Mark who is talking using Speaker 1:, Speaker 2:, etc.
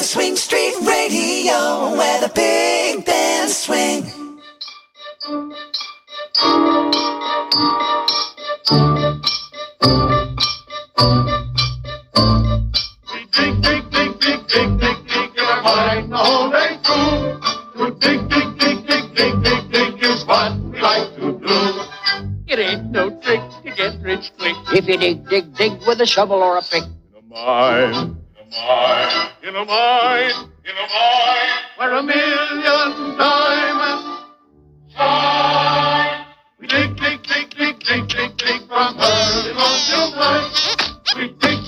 Speaker 1: Swing Street Radio, where the big bands swing.
Speaker 2: We dig, dig, dig, dig, dig, dig, dig, in our mind the whole day through. To dig, dig, dig, dig, dig, dig, dig is what we like to do.
Speaker 3: It ain't no trick to get rich quick if you dig, dig, dig with a shovel or a pick.
Speaker 2: In a mine, in a mine, in a mine, in a mine, where a million diamonds shine. We dig, dig, dig, dig, dig, dig, dig from early morn till night. We dig.